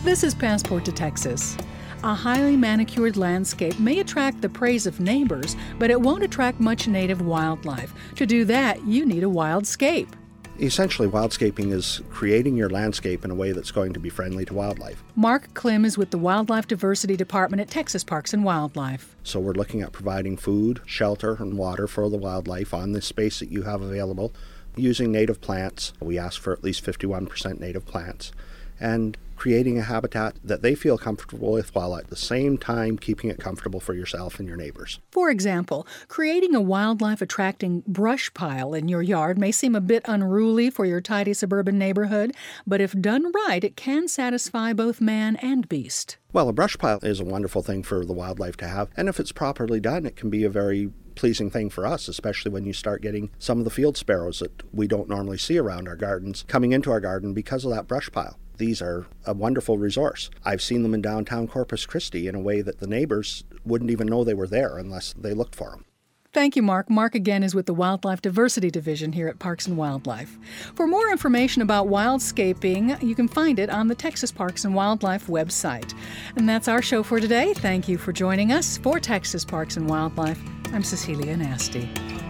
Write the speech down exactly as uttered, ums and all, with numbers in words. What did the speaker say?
This is Passport to Texas. A highly manicured landscape may attract the praise of neighbors, but it won't attract much native wildlife. To do that, you need a wildscape. Essentially, wildscaping is creating your landscape in a way that's going to be friendly to wildlife. Mark Klim is with the Wildlife Diversity Department at Texas Parks and Wildlife. So we're looking at providing food, shelter, and water for the wildlife on this space that you have available using native plants. We ask for at least fifty-one percent native plants, and creating a habitat that they feel comfortable with while at the same time keeping it comfortable for yourself and your neighbors. For example, creating a wildlife-attracting brush pile in your yard may seem a bit unruly for your tidy suburban neighborhood, but if done right, it can satisfy both man and beast. Well, a brush pile is a wonderful thing for the wildlife to have, and if it's properly done, it can be a very pleasing thing for us, especially when you start getting some of the field sparrows that we don't normally see around our gardens coming into our garden because of that brush pile. These are a wonderful resource. I've seen them in downtown Corpus Christi in a way that the neighbors wouldn't even know they were there unless they looked for them. Thank you, Mark. Mark, again, is with the Wildlife Diversity Division here at Parks and Wildlife. For more information about wildscaping, you can find it on the Texas Parks and Wildlife website. And that's our show for today. Thank you for joining us. For Texas Parks and Wildlife, I'm Cecilia Nasty.